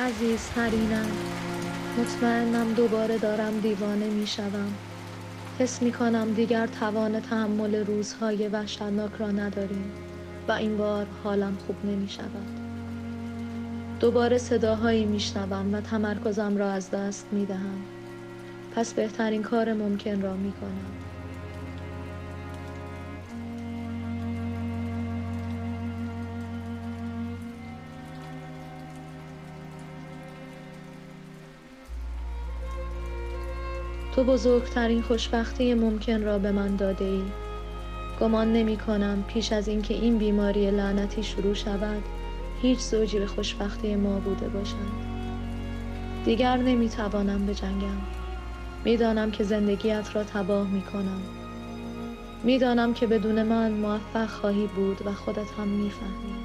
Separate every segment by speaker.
Speaker 1: عزیزترینم. مطمئنم دوباره دارم دیوانه می شدم. حس می کنم دیگر توان تحمل روزهای وحشتناک را نداریم و این بار حالم خوب نمی شود. دوباره صداهایی می شنوم و تمرکزم را از دست می دهم. پس بهترین کار ممکن را می کنم. تو بزرگترین خوشبختی ممکن را به من داده ای. گمان نمی کنم پیش از اینکه این بیماری لعنتی شروع شود هیچ زوجی به خوشبختی ما بوده باشند. دیگر نمی توانم بجنگم. می دانم که زندگیت را تباه می کنم. می دانم که بدون من موفق خواهی بود و خودت هم می فهمی.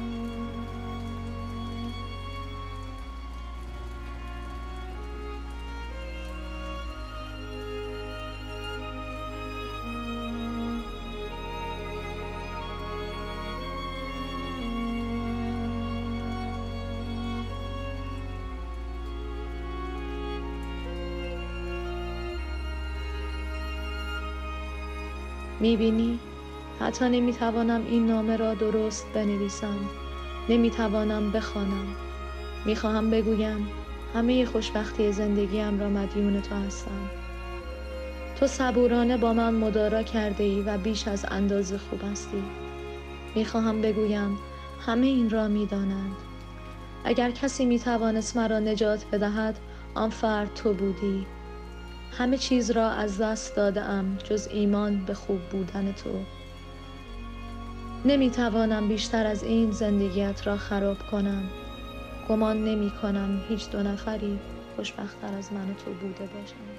Speaker 1: می‌بینی؟ حتی نمی‌توانم این نامه را درست بنویسم. نمی‌توانم بخوانم. می‌خواهم بگویم همه خوشبختی زندگیم را مدیون تو هستم. تو صبورانه با من مدارا کرده ای و بیش از اندازه خوب هستی. می‌خواهم بگویم همه این را می‌دانند. اگر کسی می‌توانست مرا نجات بدهد آن فرد تو بودی. همه چیز را از دست داده‌ام جز ایمان به خوب بودن تو. نمی‌توانم بیشتر از این زندگیت را خراب کنم. گمان نمی‌کنم هیچ دو نفری خوشبخت‌تر از من و تو بوده باشند.